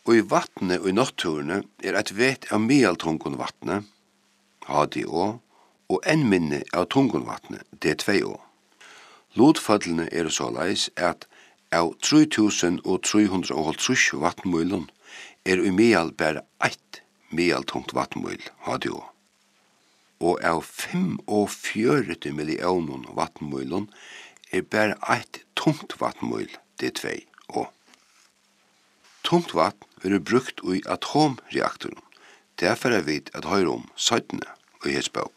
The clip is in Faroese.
Og i vattnet og i natturene et vet av medeltungon vattnet, HDO, og enn minne av tungon vattnet, D2O. Lodfødlene såleis at av 3330 vattmøylun i medal bare 1 medeltungt vattmøyl, HDO. Og av 45 millioner vattmøylun bare 1 tungt vattmøyl, D2O. Tungt vatten blir brukt i atomreaktoren. Derfor vet at høyre om 17 og hesbok.